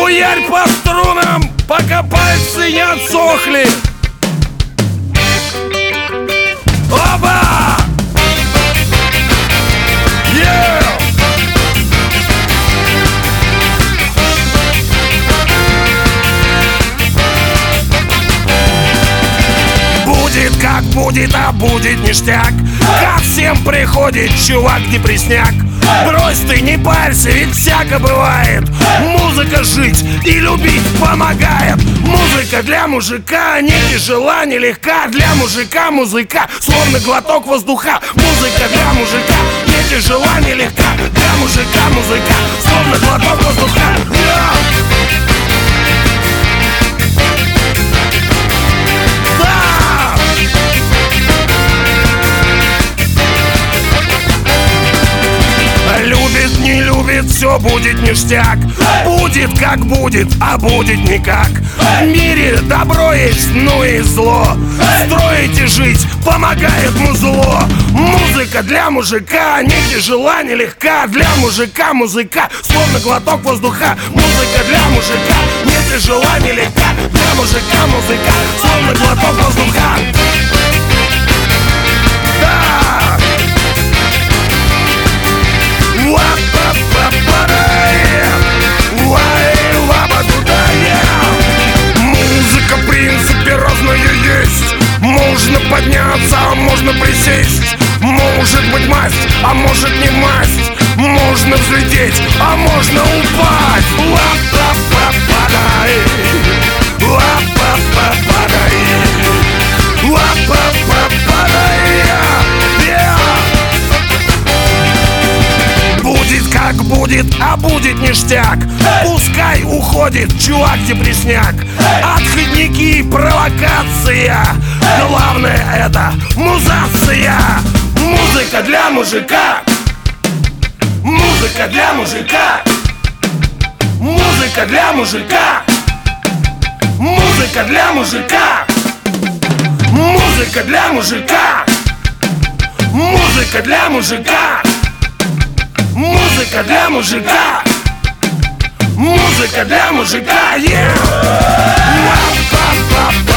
Хуярь по струнам, пока пальцы не отсохли. Оба! Будет как будет, а будет ништяк. Ко всем приходит чувак-депресняк. Брось ты, не парься, ведь всяко бывает. Музыка жить и любить помогает. Музыка для мужика не тяжела, не легка. Для мужика музыка, словно глоток воздуха. Музыка для мужика не тяжела, не легка. Для мужика музыка, словно глоток воздуха. Любит, не любит, все будет ништяк. Будет как будет, а будет никак. В мире добро есть, ну и зло. Строить и жить помогает музло. Музыка для мужика не тяжела, не легка. Для мужика музыка, словно глоток воздуха. Музыка для мужика не тяжела, не легка. Для мужика музыка, словно глоток воздуха. Музыка в принципе разная есть. Можно подняться, а можно присесть. Может быть масть, а может не масть. Можно взлететь, а можно упасть. Ла-па-па-падай, ла-па-па-падай, ла-па-па-падай. Будет как будет, а будет ништяк. Пускай уходит чувак-депресняк. Отходники, провокация. Главное это музация. Музыка для мужика. Музыка для мужика. Музыка для мужика. Музыка для мужика. Музыка для мужика. Музыка для мужика. Музыка для мужика. Музыка для мужика. Yeah!